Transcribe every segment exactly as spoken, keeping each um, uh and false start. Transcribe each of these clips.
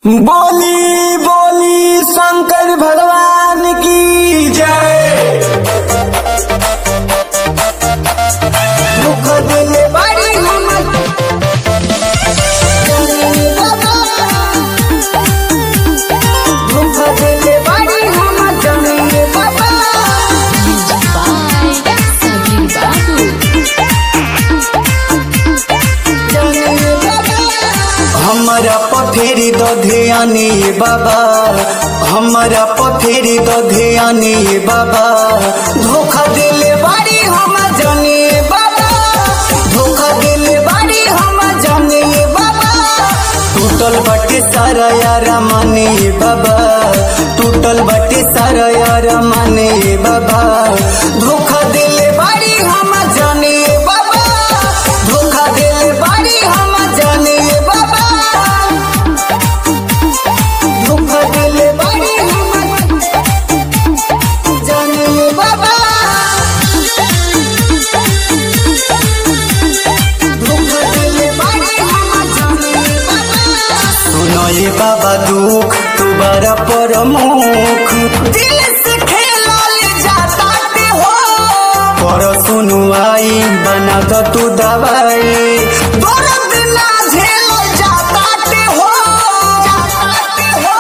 बोली बोली शंकर भगवान की जय। दुख दिले बारी हमर दुख दिले बारी हमर जने बाबा। हमारा पथेरी दो ध्यानी बाबा, हमारा पथेरी दो ध्यानी बाबा। धोखा दिले बारी हम जाने बाबा, धोखा दिले बारी हम जाने बाबा। टूटल बाटे सारा यार माने बाबा, टूटल बाटे सारा यार माने बाबा। धोखा दिले बारी हम जाने बाबा, धोखा दिले बारी हम जाने बाबा। धोखा दिले बारी हम जाने बाबा, धोखा दिले बारी हम जाने बाबा। सुनो ये बाबा दुख तुम्हारा परमुख, दिल से खेला ले जाता ते हो। पर सुनु आई बना दो तू दवाई, दर्द ना झेल जाता ते हो, जाता ते हो।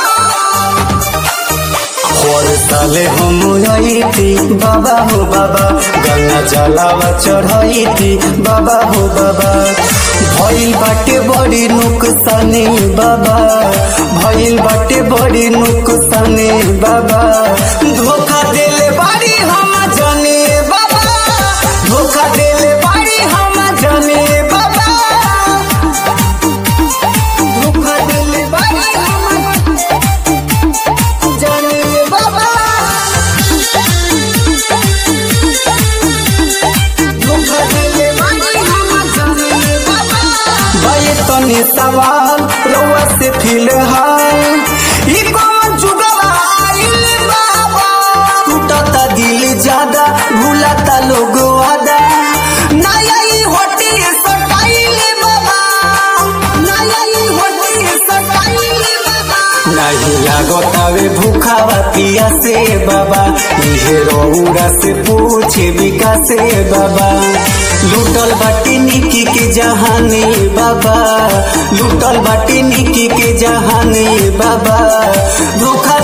और साले हम आई थी बाबा हो बाबा, गंगा जलावा चढ़ाई थी बाबा हो बाबा। भइल बाटे बड़ी नुकसानी बाबा, भइल बाटे बड़ी नुकसानी बाबा। धोखा दिले बारी हम जाने बाबा, धोखा दिले बारी हम जाने बाबा। धोखा दिले बारी हम जाने बाबा, धोखा दिले बारी हम जाने बाबा। भाई तनी सवाल रउआ से फिलहाल, ई कौन जुगवा आइल बाबा। टूटता दिल ज्यादा भूलता लोग वादा, नया ई होटी सटाइल बाबा, नया ई होटी सटाइल बाबा। नहीं लागतावे भूखावा पिया से बाबा, इहे रउरा से पूछे बिका से बाबा। लूटल बाटी निकी के जहानी बाबा, लूटल बाटी निकी के जहानी बाबा। धोखा